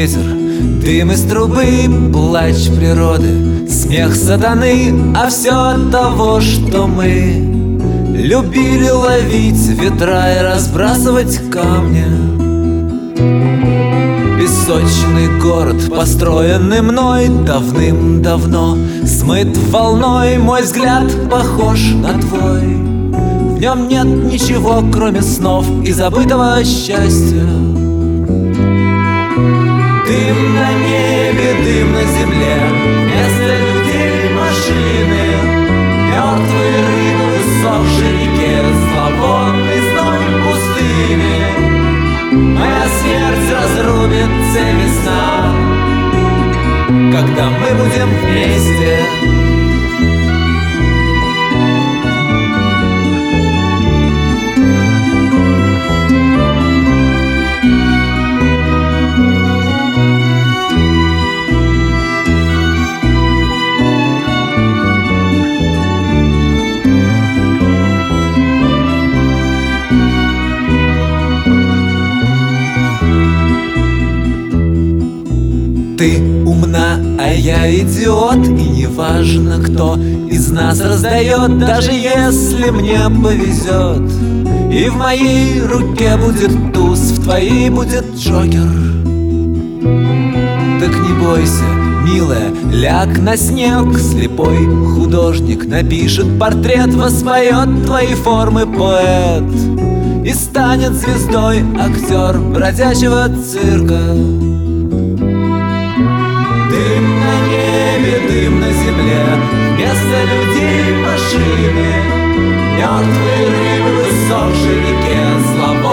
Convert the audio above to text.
ветер, дым из трубы, плач природы, смех сатаны, а все от того, что мы любили ловить ветра и разбрасывать камни. Песочный город, построенный мной давным-давно, смыт волной, мой взгляд похож на твой. В нем нет ничего, кроме снов и забытого счастья. Дым на небе, дым на земле, вместо людей машины, мертвые рыбы в сохшей реке, зловонный зной пустыни. Моя смерть разрубит цепи сна, когда мы будем вместе. Ты умна, а я идиот, и неважно, кто из нас раздает, даже если мне повезет. И в моей руке будет туз, в твоей будет джокер. Так не бойся, милая, ляг на снег. Слепой художник напишет портрет, воспоет твои формы поэт и станет звездой актер бродячего цирка. Дым на небе, дым на земле, вместо людей машины, мертвые рыбы в иссохшей реке, слова